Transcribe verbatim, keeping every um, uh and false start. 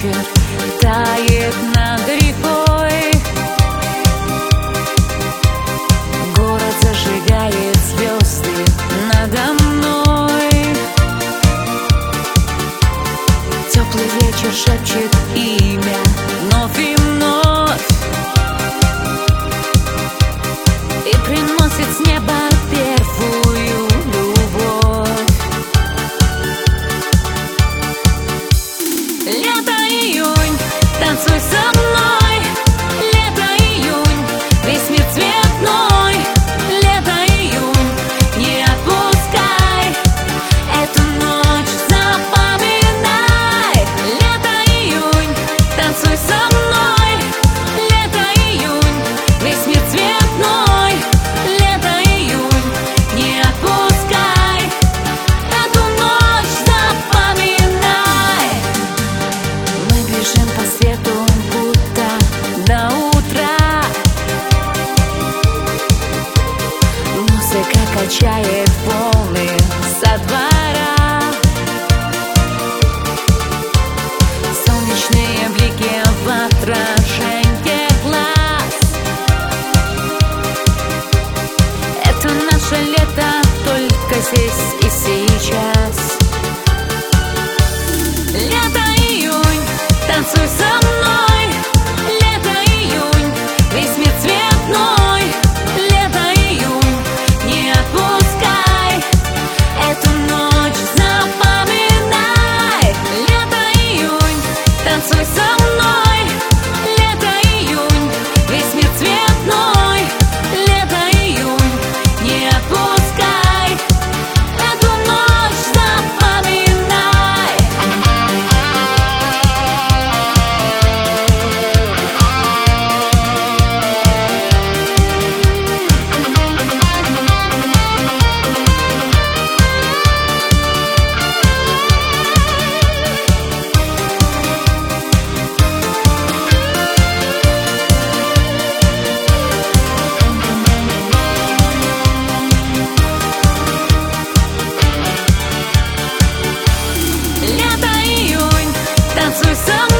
вечер тает над рекой. Город зажигает звезды надо мной. Теплый вечер шепчет имя вновь и вновь и приносит с неба первую любовь. Лето, июнь, танцуй со мной. Лето, июнь, весь мир цветной. Лето, июнь, не отпускай эту ночь, запоминай. Лето, июнь, танцуй со мной. Лето, июнь, весь мир цветной. Лето, июнь, не отпускай эту ночь, запоминай. Мы бежим по свету будто до утра. Музыка качает волны со двора. Солнечные блики в отражении глаз. Это наше лето, только здесь и сейчас. Лето, июнь, танцуй со мной. Лето, июнь, весь мир цветной. Лето, июнь, не отпускай эту ночь, запоминай. Лето, июнь, танцуй со мной. Лето, июнь, весь мир цветной. Лето, июнь, не отпускай эту ночь, запоминай. Лето, июнь, танцуй со мной.